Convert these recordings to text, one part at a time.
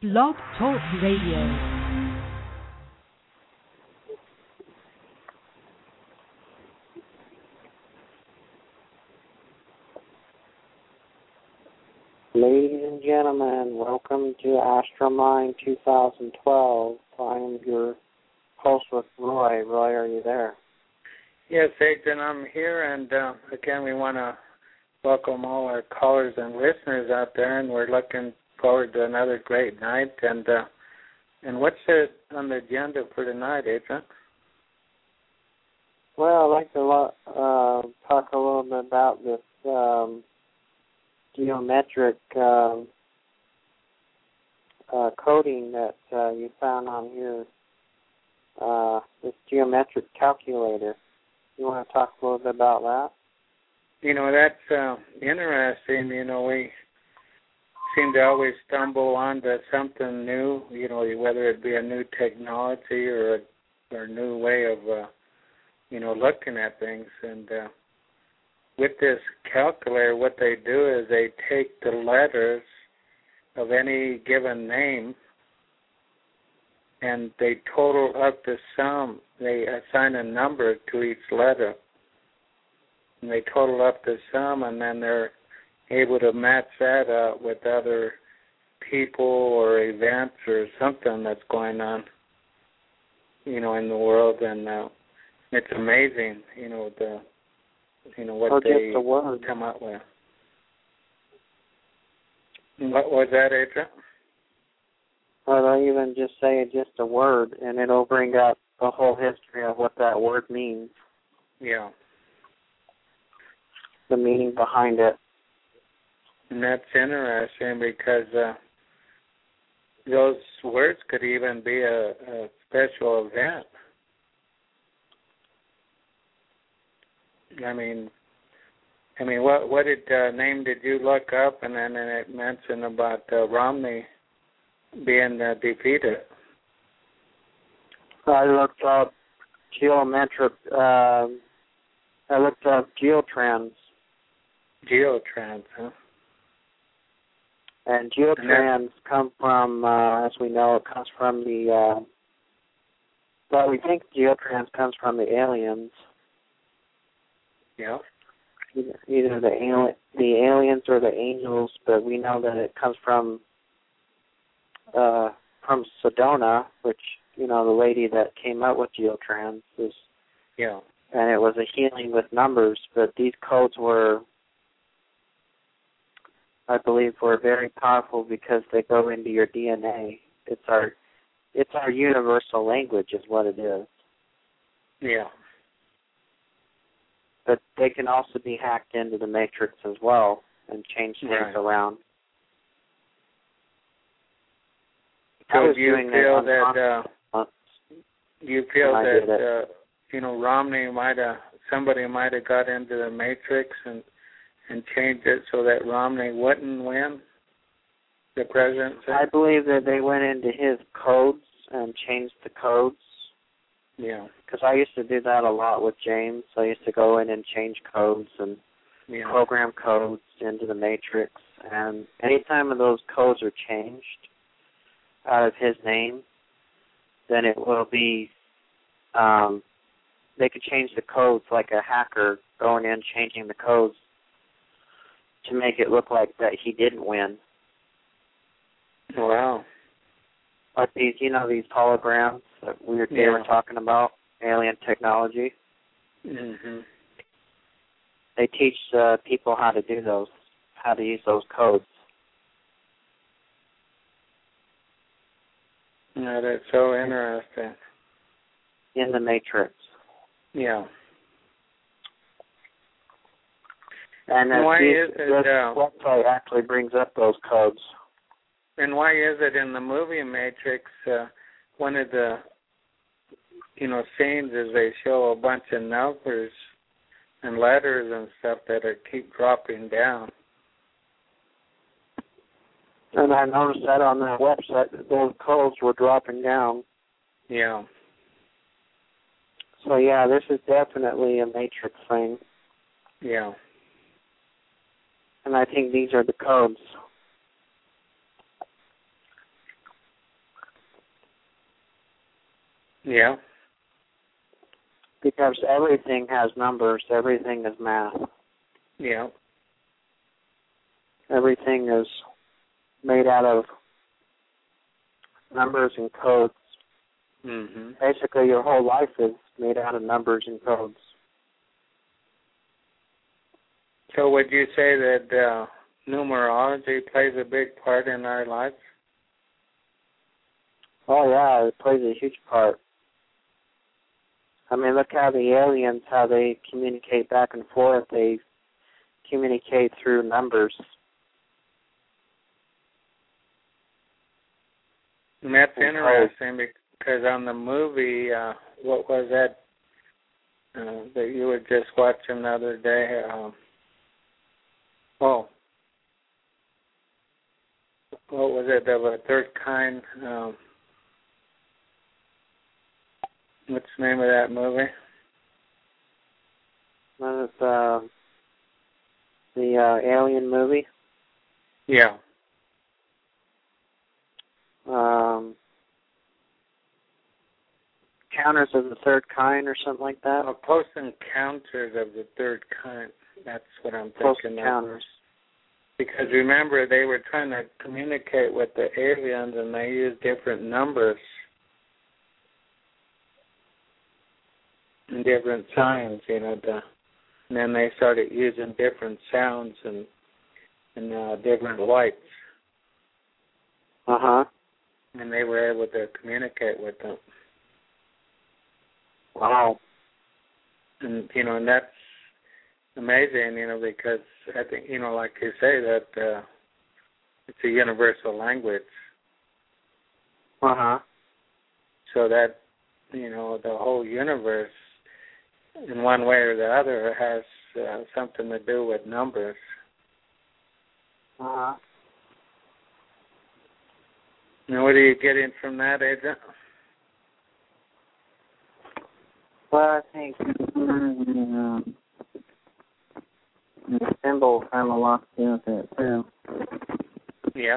Blog Talk Radio. Ladies and gentlemen, welcome to Astromind 2012. I am your host with Roy. Roy, are you there? Yes, Adrian, I'm here, and again, we want to welcome all our callers and listeners out there, and we're looking forward to another great night. And what's on the agenda for tonight, Adrian? Well, I'd like to talk a little bit about this geometric coding that you found on here, this geometric calculator. You want to talk a little bit about that? You know, that's interesting. You know, we seem to always stumble onto something new, you know, whether it be a new technology or a new way of, looking at things. And with this calculator, what they do is they take the letters of any given name and they total up the sum. They assign a number to each letter. And they total up the sum, and then they're able to match that up with other people or events or something that's going on, you know, in the world. And it's amazing, you know, what they come up with. What was that, Adrian? Well, I'll even just say just a word, and it'll bring up the whole history of what that word means. Yeah. The meaning behind it. And that's interesting because those words could even be a special event. I mean, what name did you look up? And then it mentioned about Romney being defeated. I looked up geometric. I looked up geotrends. Geotrends, huh? And geotrends come from, as we know, it comes from the. Well, we think geotrends comes from the aliens. Yeah. Either the aliens or the angels, but we know that it comes from Sedona, which, you know, the lady that came up with geotrends is. Yeah. And it was a healing with numbers, but these codes were, I believe, were very powerful because they go into your DNA. It's our universal language is what it is. Yeah. But they can also be hacked into the matrix as well and change things around. So do you feel that Romney somebody might have got into the matrix and changed it so that Romney wouldn't win the presidency? I believe that they went into his codes and changed the codes. Yeah. Because I used to do that a lot with James. I used to go in and change codes and program codes into the matrix. And any time those codes are changed out of his name, then it will be, they could change the codes like a hacker going in, changing the codes to make it look like that he didn't win. Wow. Like these holograms that they were talking about, alien technology. Mm-hmm. They teach people how to do those, how to use those codes. Yeah, that's so interesting. In the matrix. Yeah. And this website actually brings up those codes. And why is it in the movie Matrix, one of the, scenes is they show a bunch of numbers and letters and stuff that keep dropping down. And I noticed that on that website that those codes were dropping down. Yeah. So, yeah, this is definitely a matrix thing. Yeah. And I think these are the codes. Yeah. Because everything has numbers. Everything is math. Yeah. Everything is made out of numbers and codes. Mm-hmm. Basically, your whole life is made out of numbers and codes. So would you say that numerology plays a big part in our lives? Oh, yeah, it plays a huge part. I mean, look how the aliens, how they communicate back and forth. They communicate through numbers. And that's interesting because on the movie, what was that that you were just watching the other day? What was it of a third kind? What's the name of that movie? That is the alien movie. Yeah. Counters of the Third Kind or something like that. Close Encounters of the Third Kind. That's what I'm Close thinking of. Encounters. Because remember, they were trying to communicate with the aliens, and they used different numbers and different signs, and then they started using different sounds and different lights. Uh-huh. And they were able to communicate with them. Wow. And, and that's amazing, because I think, like you say, that it's a universal language. Uh-huh. So that, the whole universe, in one way or the other, has something to do with numbers. Uh-huh. Now, what are you getting from that, Adrian? Well, I think the symbol kind of locks in with it, too. Yeah.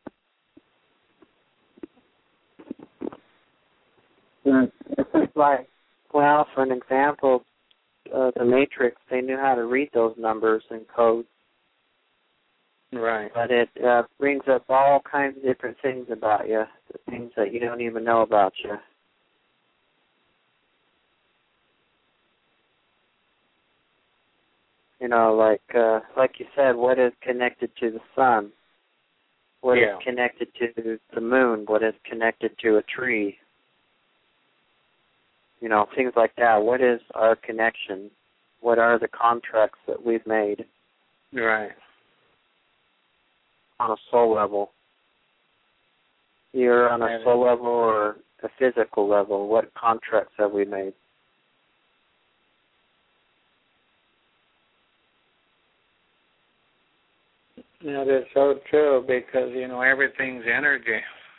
It's just like, well, for an example, the Matrix, they knew how to read those numbers and codes. Right. But it brings up all kinds of different things about you, things that you don't even know about you. Like you said, what is connected to the sun? What is connected to the moon? What is connected to a tree? Things like that. What is our connection? What are the contracts that we've made? Right. On a soul level. Either on a soul level or a physical level. What contracts have we made? That is so true because, everything's energy.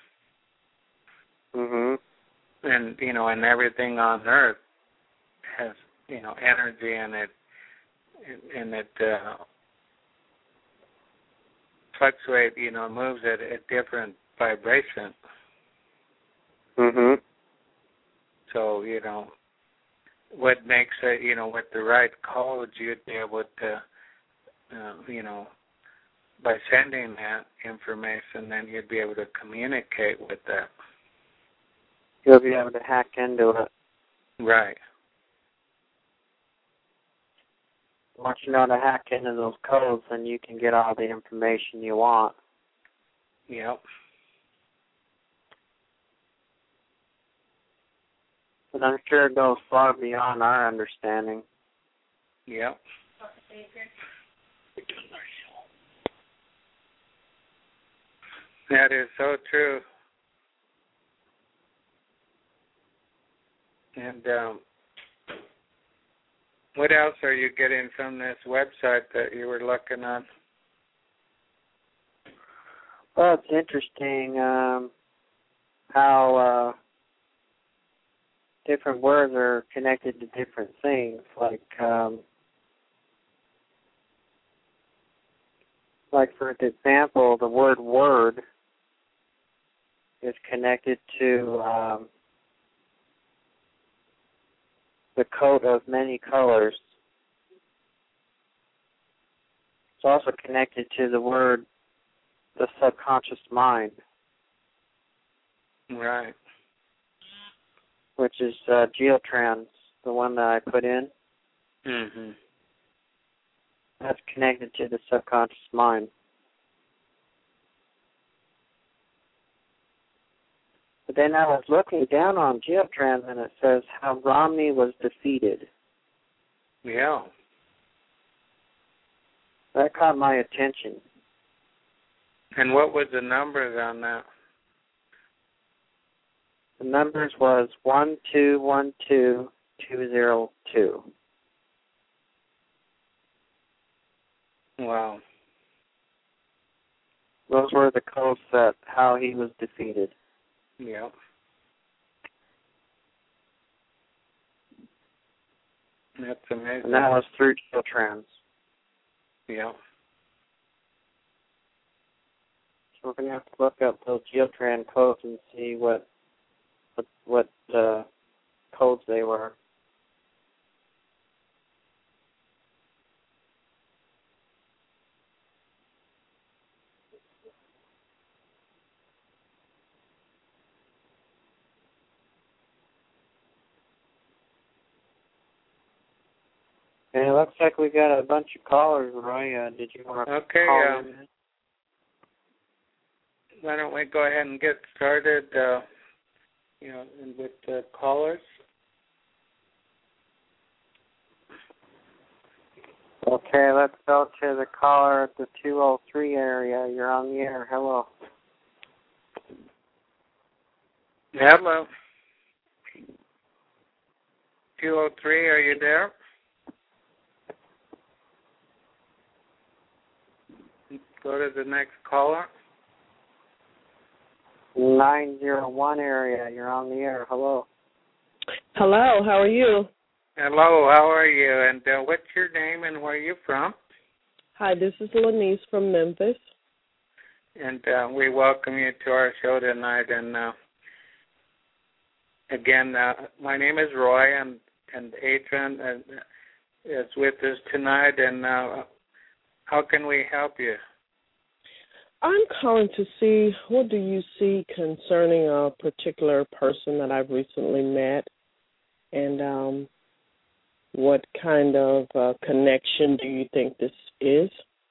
Mm-hmm. And, and everything on Earth has, energy in it, and it fluctuates, moves at a different vibration. Mm-hmm. So, what makes it, with the right codes, you'd be able to, by sending that information, then you'd be able to communicate with that. You'll be able to hack into it. Right. Once you know how to hack into those codes, then you can get all the information you want. Yep. But I'm sure it goes far beyond our understanding. Yep. That is so true. And what else are you getting from this website that you were looking on? Well, it's interesting how different words are connected to different things. Like for example, the word "word" is connected to the coat of many colors. It's also connected to the word, the subconscious mind. Right. Which is Geotrans, the one that I put in. Mm-hmm. That's connected to the subconscious mind. But then I was looking down on Geotrans, and it says how Romney was defeated. Yeah. That caught my attention. And what was the numbers on that? The numbers was 1212202. Wow. Those were the codes that how he was defeated. Yeah. That's amazing. And that was through Geotrans. Yeah. So we're going to have to look up those Geotran codes and see what codes they were. And it looks like we got a bunch of callers, Roy. Did you want to call in? Why don't we go ahead and get started, with the callers? Okay, let's go to the caller at the 203 area. You're on the air. Hello. Hello. 203, are you there? Go to the next caller. 901 area. You're on the air. Hello. Hello. How are you? Hello. How are you? And what's your name and where are you from? Hi. This is Lenise from Memphis. And we welcome you to our show tonight. And again, my name is Roy, and Adrian is with us tonight. And how can we help you? I'm calling to see, what do you see concerning a particular person that I've recently met, and what kind of connection do you think this is?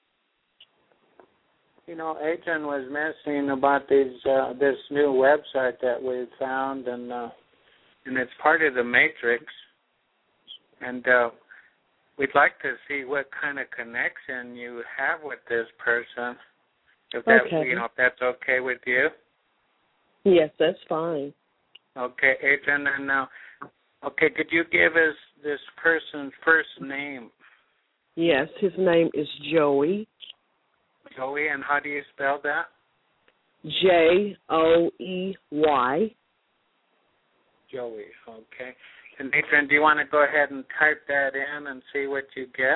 Adrian was mentioning about this new website that we found, and it's part of the Matrix, and we'd like to see what kind of connection you have with this person. If that's okay with you? Yes, that's fine. Okay, Adrian, and now, could you give us this person's first name? Yes, his name is Joey. Joey, and how do you spell that? Joey. Joey, okay. And Adrian, do you want to go ahead and type that in and see what you get?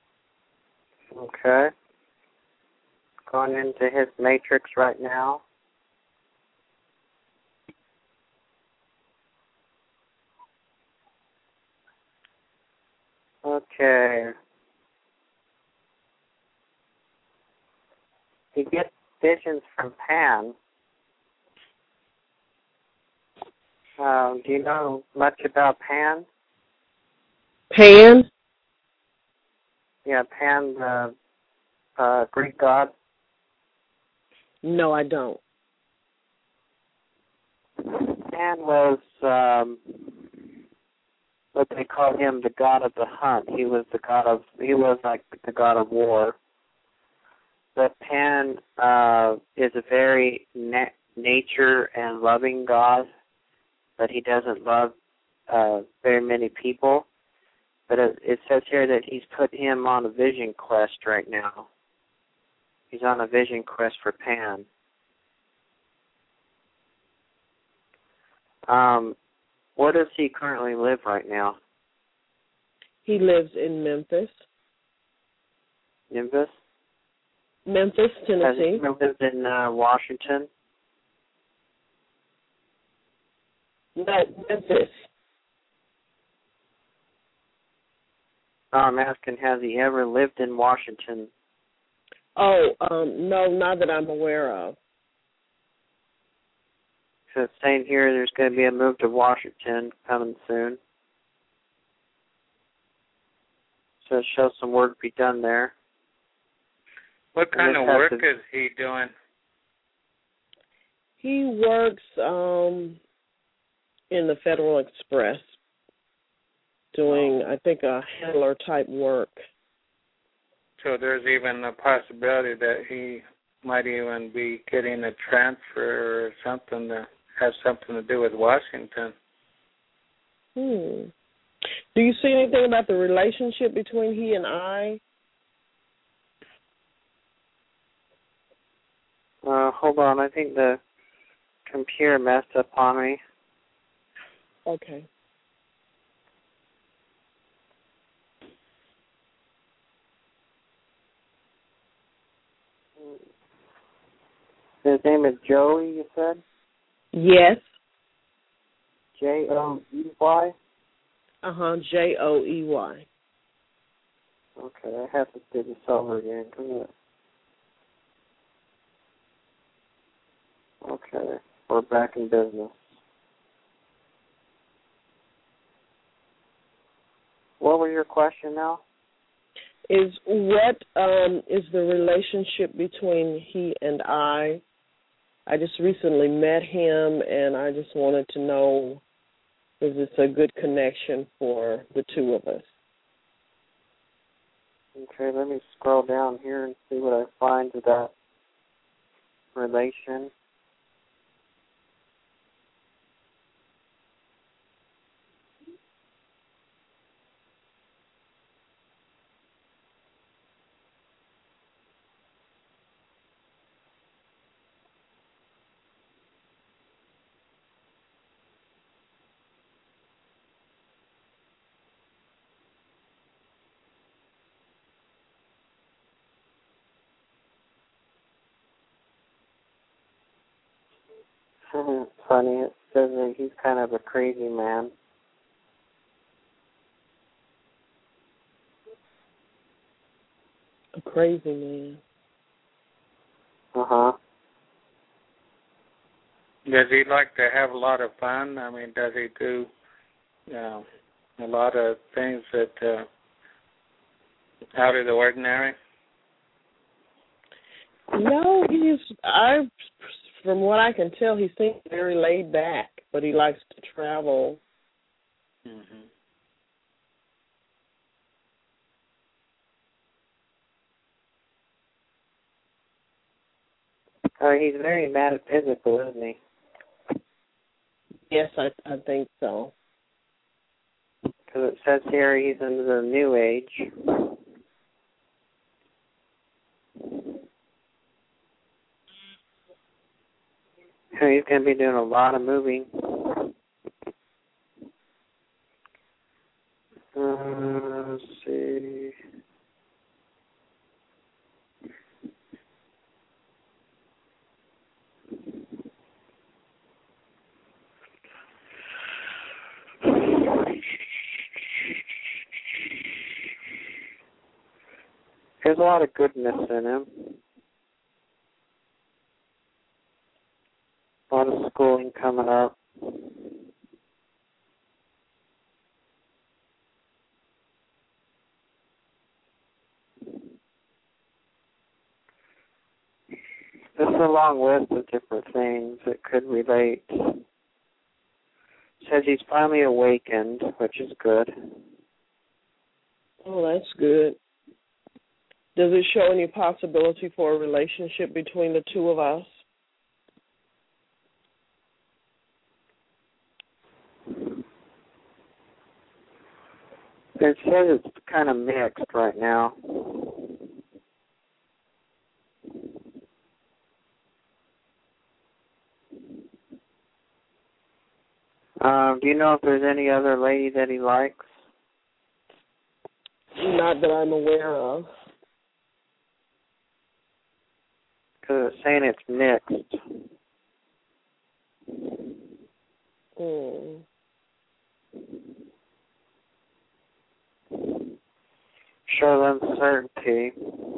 Okay. Going into his matrix right now. Okay. He gets visions from Pan. Do you know much about Pan? Pan? Yeah, Pan, the Greek god. No, I don't. Pan was what they called him, the god of the hunt. He was like the god of war. But Pan is a very nature and loving god, but he doesn't love very many people. But it says here that he's put him on a vision quest right now. He's on a vision quest for Pan. Where does he currently live right now? He lives in Memphis. Memphis, Tennessee. Has he lived in Washington? No, Memphis. No, I'm asking, has he ever lived in Washington? Oh, no, not that I'm aware of. So it's saying here there's going to be a move to Washington coming soon. So it shows some work to be done there. What kind of work is he doing? He works in the Federal Express doing, I think, a handler type work. So there's even a possibility that he might even be getting a transfer or something that has something to do with Washington. Do you see anything about the relationship between he and I? Hold on, I think the computer messed up on me. Okay. His name is Joey, you said? Yes. Joey? Joey. Okay, I have to do this over again. Okay, we're back in business. What was your question now? Is what is the relationship between he and I? I just recently met him, and I just wanted to know, is this a good connection for the two of us? Okay, let me scroll down here and see what I find to that relation. It's funny, it says that he's kind of a crazy man. A crazy man. Uh-huh. Does he like to have a lot of fun? I mean, does he do a lot of things that out of the ordinary? No, from what I can tell, he seems very laid back, but he likes to travel. Mm-hmm. He's very metaphysical, isn't he? Yes, I think so. Because it says here he's into the New Age. So he's going to be doing a lot of moving. Let's see. There's a lot of goodness in him. A lot of schooling coming up. There's a long list of different things that could relate. It says he's finally awakened, which is good. Oh, that's good. Does it show any possibility for a relationship between the two of us? It says it's kind of mixed right now. Do you know if there's any other lady that he likes? Not that I'm aware of. Because it's saying it's mixed. uncertainty.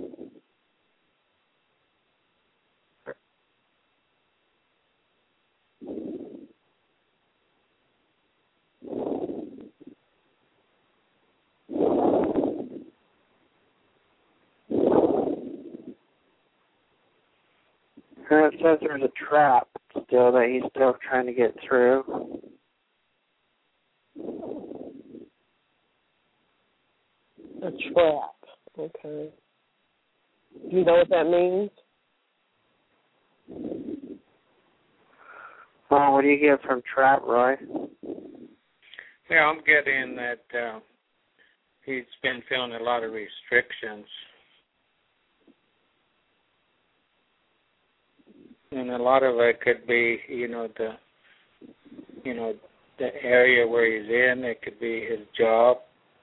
And it says there's a trap still that he's still trying to get through. A trap. Okay. Do you know what that means? Well, what do you get from trap, Roy? Yeah, I'm getting that he's been feeling a lot of restrictions. And a lot of it could be, the area where he's in. It could be his job,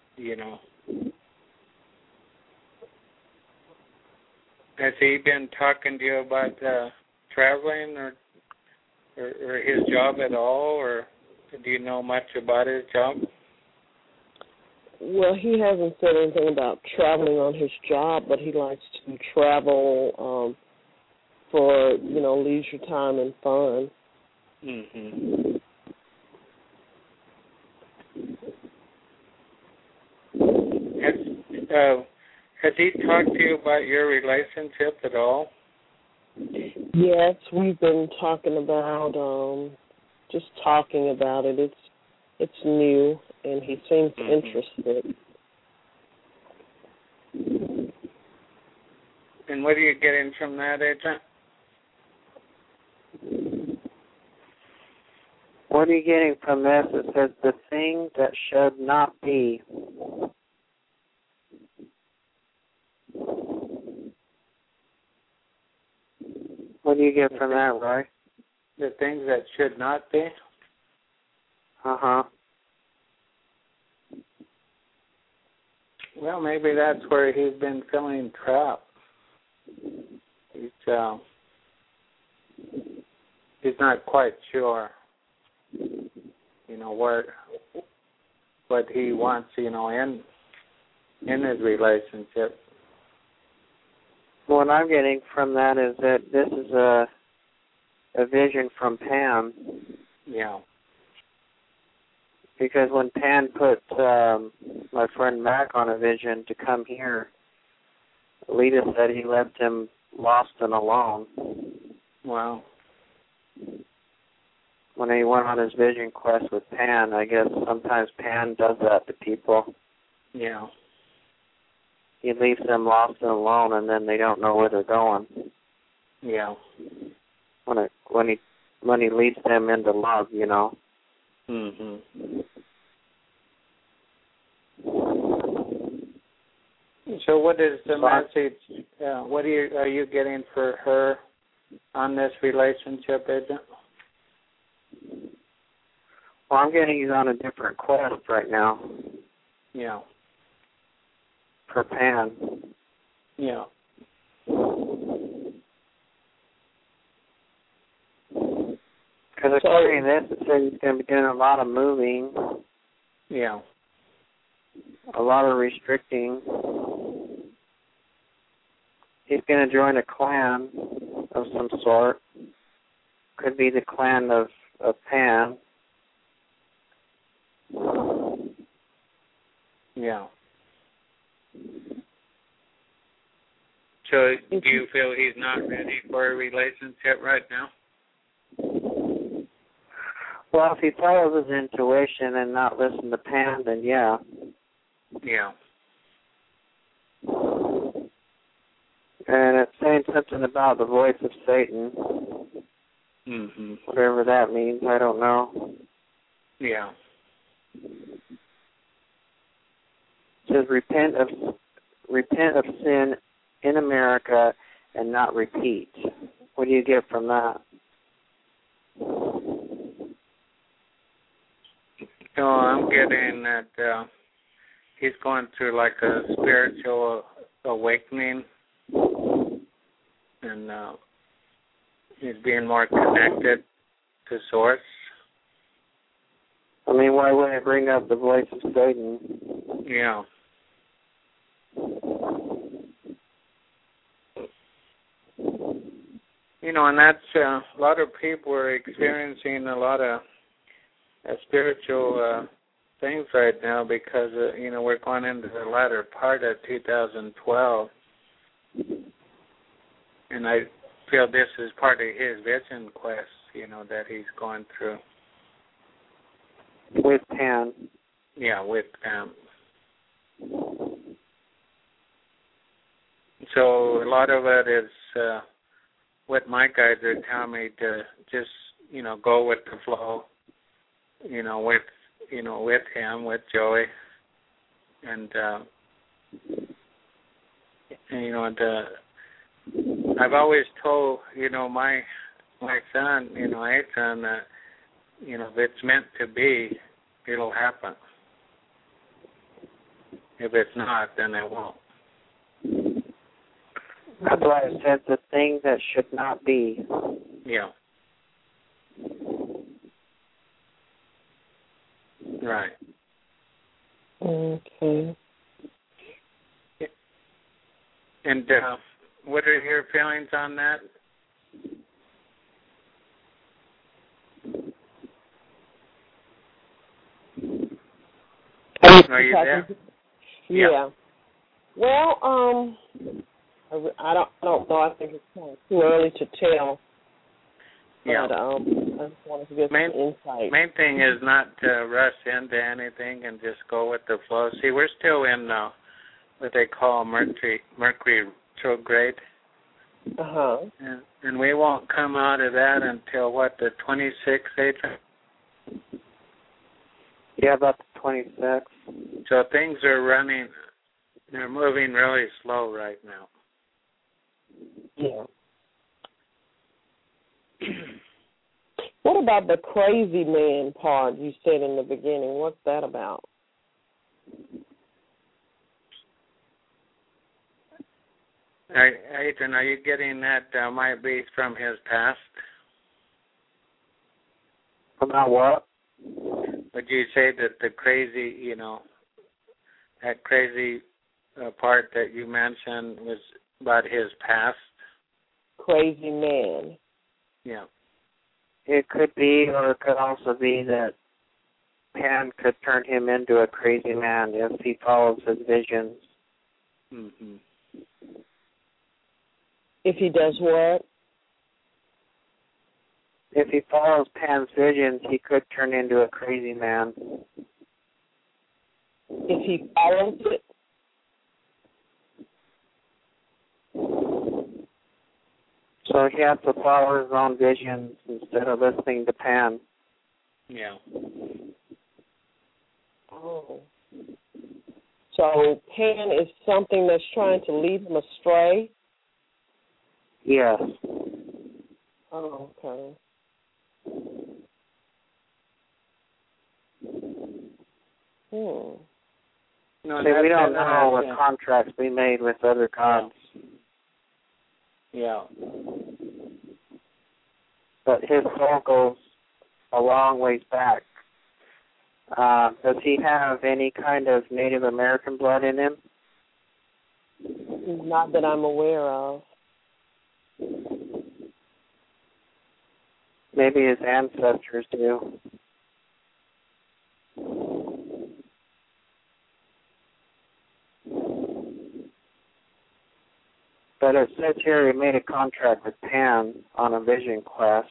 Has he been talking to you about traveling or his job at all, or do you know much about his job? Well, he hasn't said anything about traveling on his job, but he likes to travel for, leisure time and fun. Mm-hmm. Has he talked to you about your relationship at all? Yes, we've been talking about just talking about it. It's new, and he seems interested. And what are you getting from that, Agent? What are you getting from this? It says the thing that should not be. What do you get from that, Roy? The things that should not be? Uh-huh. Well, maybe that's where he's been feeling trapped. He's not quite sure, what he wants, in his relationship. What I'm getting from that is that this is a vision from Pan. Yeah. Because when Pan put my friend Mac on a vision to come here, Lita said he left him lost and alone. Wow. When he went on his vision quest with Pan, I guess sometimes Pan does that to people. Yeah. He leaves them lost and alone, and then they don't know where they're going. Yeah. When he leads them into love, Mhm. So what is the message? What are you getting for her on this relationship, Agent? Well, I'm getting he's on a different quest right now. Yeah. For Pan. Yeah. Because according to this, it says he's going to be doing a lot of moving. Yeah. A lot of restricting. He's going to join a clan of some sort. Could be the clan of Pan. Yeah. So do you feel he's not ready for a relationship right now? Well, if he follows his intuition and not listen to Pan, then yeah. Yeah. And it's saying something about the voice of Satan. Mm-hmm. Whatever that means, I don't know. Yeah. It says repent of sin in America and not repeat. What do you get from that? So I'm getting that he's going through like a spiritual awakening, and he's being more connected to Source. I mean, why wouldn't it bring up the voice of Satan? Yeah. And that's a lot of people are experiencing a lot of spiritual things right now because, we're going into the latter part of 2012. And I feel this is part of his vision quest, that he's going through. With Pan. Yeah, with Pan. So a lot of it is what my guides are telling me to just, go with the flow, with him, with Joey. And I've always told, my son, Ethan, that, if it's meant to be, it'll happen. If it's not, then it won't. That's why I said the thing that should not be. Yeah. Right. Okay. And what are your feelings on that? Are you there? Yeah. Well, I don't know. I think it's kind of too early to tell. Yeah. But I just wanted to get some insight. Main thing is not to rush into anything and just go with the flow. See, we're still in what they call Mercury retrograde. Uh-huh. And we won't come out of that until, the 26th, Adrian? Yeah, about the 26th. So things are they're moving really slow right now. Yeah. What about the crazy man part you said in the beginning? What's that about? Adrian, are you getting that might be from his past? About what? Would you say that the crazy, that crazy part that you mentioned was about his past? Crazy man. Yeah. It could be, or it could also be that Pan could turn him into a crazy man if he follows his visions. Mm-hmm. If he does what? If he follows Pan's visions, he could turn into a crazy man. If he follows it? So he has to follow his own visions instead of listening to Pan. Yeah. Oh. So Pan is something that's trying to lead him astray? Yes. Oh, okay. No, see, we don't know what contracts we made with other gods. Yeah. But his soul goes a long ways back. Does he have any kind of Native American blood in him? Not that I'm aware of. Maybe his ancestors do. But it says here he made a contract with Pan on a vision quest.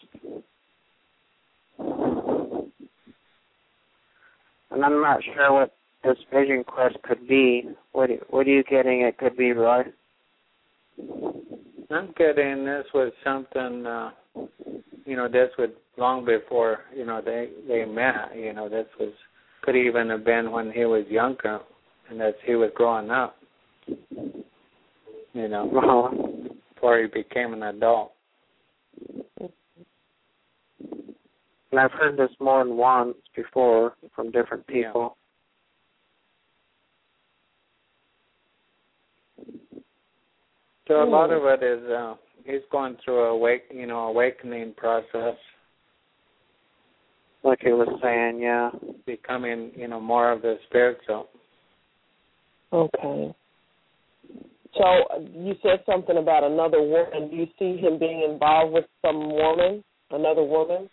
And I'm not sure what this vision quest could be. What are you getting it could be, Roy? I'm getting this was something, this was long before, they met. This could even have been when he was younger and as he was growing up. Before he became an adult. And I've heard this more than once before from different people. Yeah. So a lot of it is he's going through awakening process. Like he was saying, yeah. Becoming, more of the spiritual. Okay. So you said something about another woman. Do you see him being involved with some woman, another woman?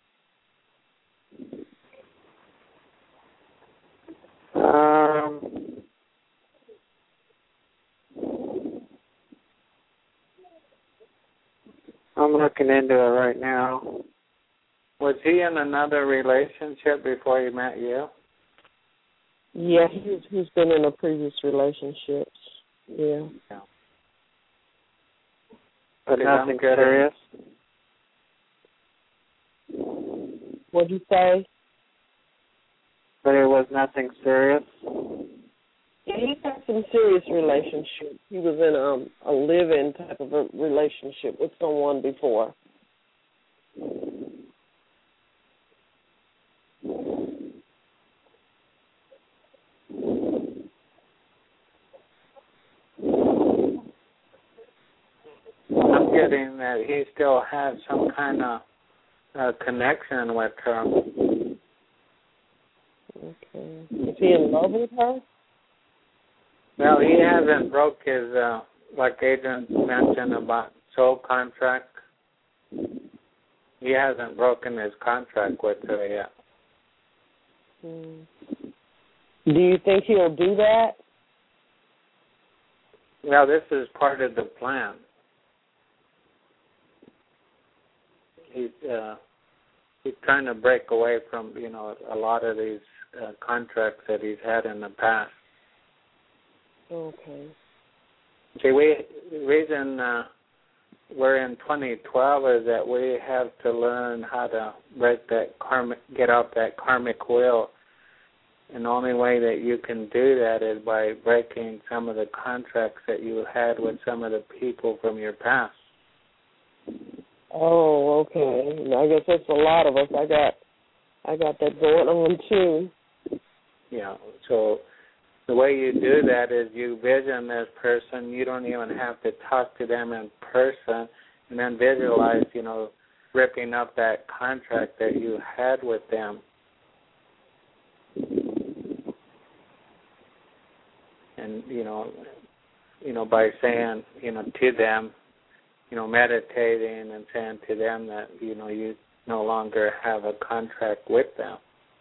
I'm looking into it right now. Was he in another relationship before he met you? Yeah, he's been in a previous relationship. Yeah. But nothing serious? What'd you say? But it was nothing serious? Yeah, he had some serious relationship. He was in a live-in type of a relationship with someone before. I'm getting that he still has some kind of connection with her. Okay. Is he in love with her? Well, he hasn't broke his, like Adrian mentioned about soul contract. He hasn't broken his contract with her yet. Do you think he'll do that? Well, this is part of the plan. He's trying to break away from, a lot of these contracts that he's had in the past. Okay. See, the reason we're in 2012 is that we have to learn how to get off that karmic wheel. And the only way that you can do that is by breaking some of the contracts that you had with some of the people from your past. Oh, okay. I guess that's a lot of us. I got that going on too. Yeah. So the way you do that is you vision this person. You don't even have to talk to them in person, and then visualize, ripping up that contract that you had with them. And by saying, to them, meditating and saying to them that, you no longer have a contract with them.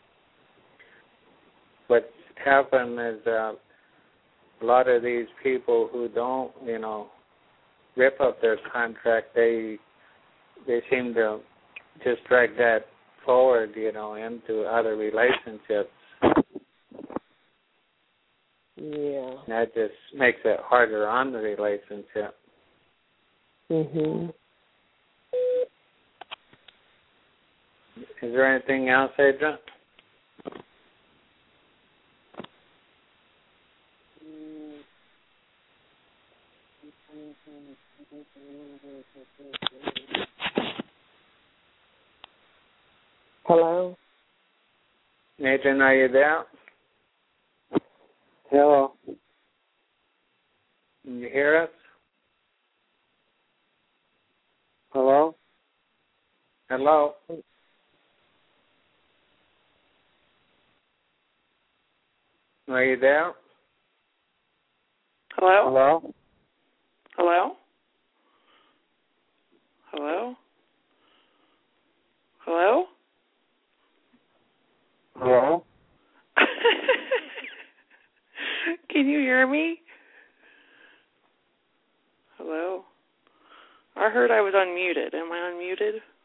What's happened is a lot of these people who don't, rip up their contract, they seem to just drag that forward, into other relationships. Yeah. And that just makes it harder on the relationship. Mhm. Is there anything else, Adrian? Hello? Adrian, are you there? Hello? Can you hear us? Hello? Hello? Are you there? Hello? Hello? Hello? Hello? Hello? Hello? Can you hear me? Hello? I heard I was unmuted. Am I unmuted?